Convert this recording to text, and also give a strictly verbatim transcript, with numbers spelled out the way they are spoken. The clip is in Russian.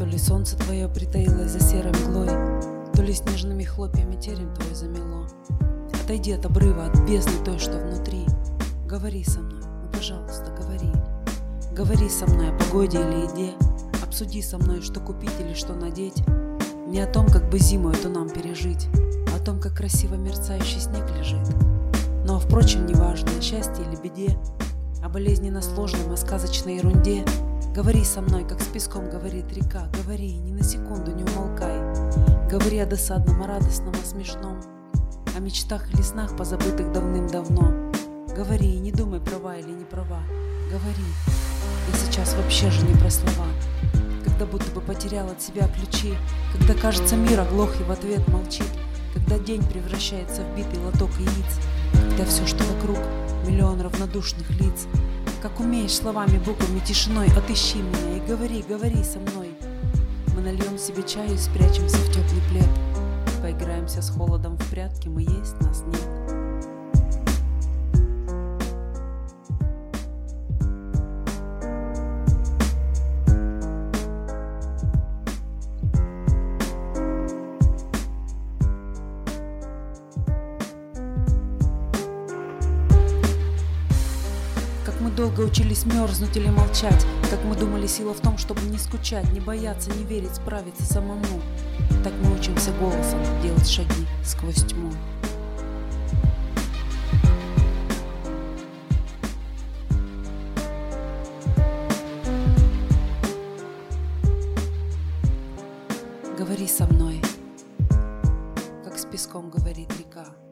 ли солнце твое притаилось за серой мглой, то ли снежными хлопьями терем твой замело. Отойди от обрыва, от бездны той, что внутри. Говори со мной, ну пожалуйста, говори. Говори со мной о погоде или еде. Обсуди со мной, что купить или что надеть. Не о том, как бы зиму эту нам пережить, а о том, как красиво мерцающий снег лежит. Но, впрочем, неважно, о счастье или беде, о болезненно сложном, о сказочной ерунде. Говори со мной, как с песком говорит река. Говори, ни на секунду не умолкай. Говори о досадном, о радостном, о смешном, о мечтах и снах, позабытых давным-давно. Говори, не думай, права или не права. Говори, я сейчас вообще же не про слова. Когда будто бы потерял от себя ключи, когда, кажется, мир оглох и в ответ молчит, когда день превращается в битый лоток яиц, когда все, что вокруг, миллион равнодушных лиц. Как умеешь словами, буквами, тишиной, отыщи меня и говори, говори со мной. Мы нальем себе чаю и спрячемся в теплый плед. Поиграемся с холодом в прятки, мы есть, нас нет. Как мы долго учились мерзнуть или молчать, как мы думали, сила в том, чтобы не скучать, не бояться, не верить, справиться самому. Так мы учимся голосом делать шаги сквозь тьму. Говори со мной, как с песком говорит река.